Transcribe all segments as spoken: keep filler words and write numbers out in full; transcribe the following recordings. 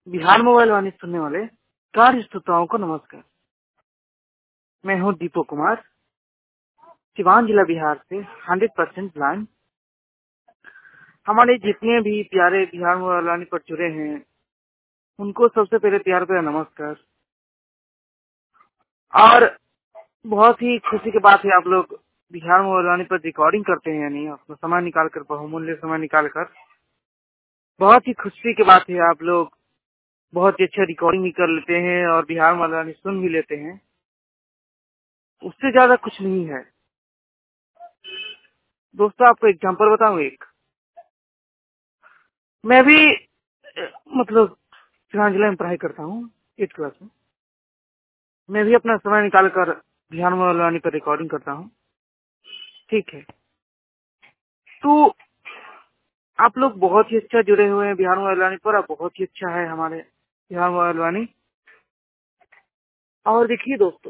Bihar mobile वाणी सुनने वाले कार्य श्रोताओं को नमस्कार। मैं हूं दीपक कुमार, सिवान जिला बिहार से हंड्रेड परसेंट ब्लाइंड। हमारे जितने भी प्यारे बिहार मोबाइल वाणी पर जुड़े हैं उनको सबसे पहले प्यार प्यार नमस्कार। और बहुत ही खुशी की बात है, आप लोग बिहार मोबाइल वाणी पर रिकॉर्डिंग करते हैं, यानी अपना समय निकाल कर, बहुमूल्य समय निकाल कर। बहुत ही खुशी की बात है, आप लोग बहुत ही अच्छा रिकॉर्डिंग भी कर लेते हैं और बिहार मोबाइल वाणी सुन भी लेते हैं। उससे ज्यादा कुछ नहीं है दोस्तों। आपको एग्जाम्पल बताऊं एक, मैं भी अ, मतलब सिवान जिला में पढ़ाई करता हूँ एट क्लास में। मैं भी अपना समय निकाल कर बिहार मोबाइल वाणी पर रिकॉर्डिंग करता हूँ, ठीक है। तो आप लोग बहुत ही अच्छा जुड़े हुए हैं बिहार मोबाइल वाणी पर, और बहुत ही अच्छा है हमारे बिहार मोबाइल वाणी। और देखिए दोस्तों,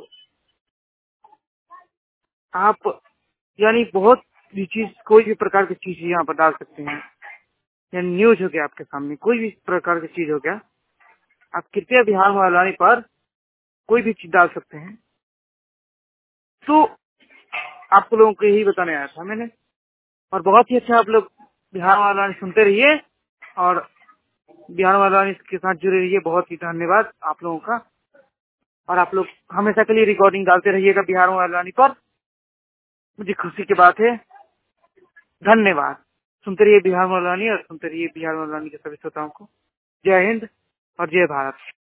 आप यानी बहुत भी चीज, कोई भी प्रकार की चीज यहाँ पर डाल सकते हैं। यानी न्यूज हो गया आपके सामने, कोई भी प्रकार की चीज हो गया, आप कृपया बिहार मोबाइल वाणी पर कोई भी चीज डाल सकते हैं। तो आप लोगों को यही बताने आया था मैंने। और बहुत ही अच्छा, आप लोग बिहार मोबाइल वाणी सुनते रहिए और बिहार मोबाइल वाणी के साथ जुड़े रहिए। बहुत ही धन्यवाद आप लोगों का। और आप लोग हमेशा के लिए रिकॉर्डिंग डालते रहिएगा बिहार मोबाइल वाणी पर, मुझे खुशी की बात है। धन्यवाद। सुनते रहिए बिहार मोबाइल वाणी और सुनते रहिए बिहार मोबाइल वाणी के सभी श्रोताओं को। जय हिंद और जय भारत।